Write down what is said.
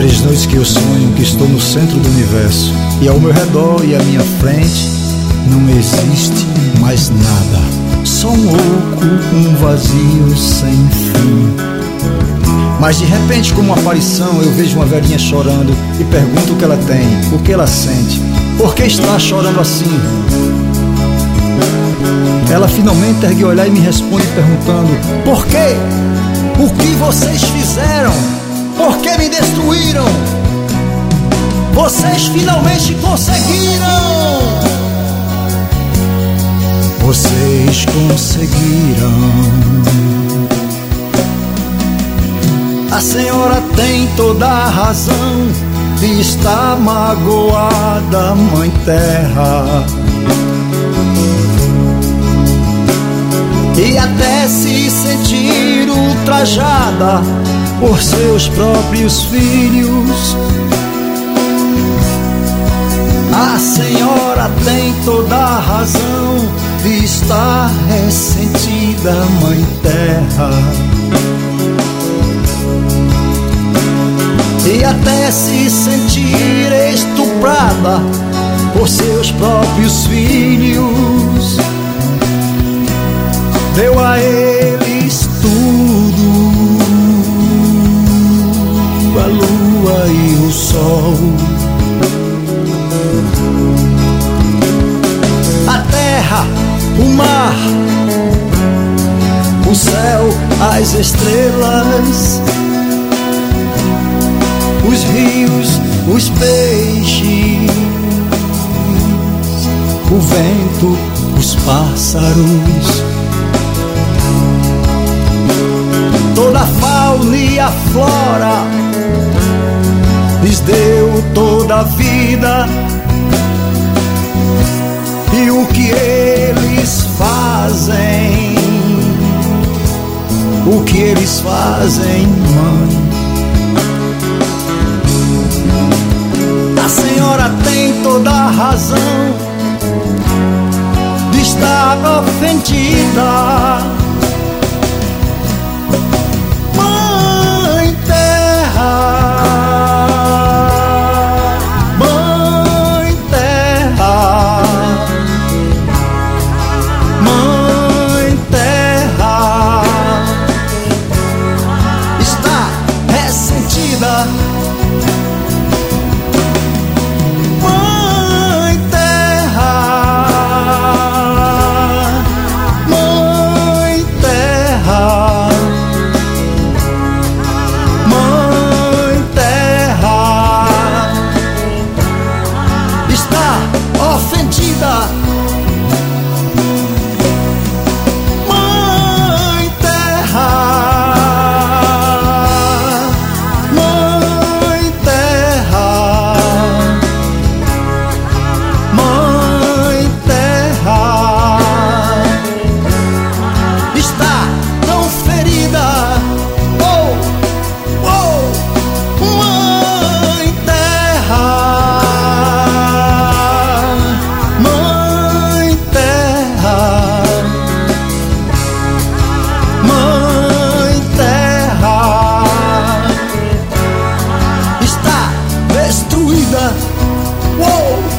3 noites que eu sonho que estou no centro do universo, e ao meu redor e à minha frente não existe mais nada. Só um oco, um vazio sem fim. Mas de repente, como uma aparição, eu vejo uma velhinha chorando e pergunto o que ela tem, o que ela sente, por que está chorando assim? Ela finalmente ergue o olhar e me responde perguntando: por quê? O que vocês fizeram? Por que me destruíram? Vocês finalmente conseguiram! Vocês conseguiram. A senhora tem toda a razão de estar magoada, Mãe Terra, e até se sentir ultrajada por seus próprios filhos. A senhora tem toda a razão de estar ressentida, Mãe Terra, e até se sentir estuprada por seus próprios filhos. Deu a eles tudo, a lua e o sol, a terra, o mar, o céu, as estrelas, os rios, os peixes, o vento, os pássaros, toda a fauna e a flora, lhes deu toda a vida. E o que eles fazem, o que eles fazem, mãe? A senhora tem toda a razão de estar ofendida, Mãe Terra. Mãe Terra, Mãe Terra, está ressentida. Uou!